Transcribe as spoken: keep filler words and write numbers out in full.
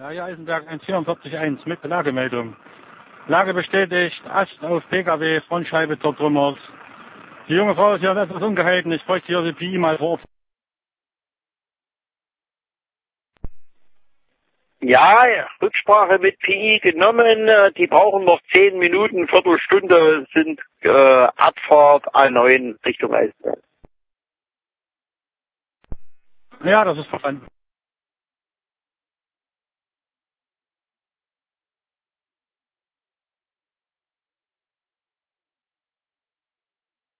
Ja, hier Eisenberg eins vierundvierzig eins mit Lagemeldung. Lage bestätigt, Ast auf P K W, Frontscheibe zertrümmert. Die junge Frau ist ja etwas ungehalten, ich bräuchte hier die P I mal vor. Ja, Rücksprache mit P I genommen. Die brauchen noch zehn Minuten, Viertelstunde sind äh, Abfahrt A neun Richtung Eisenberg. Ja, das ist verstanden.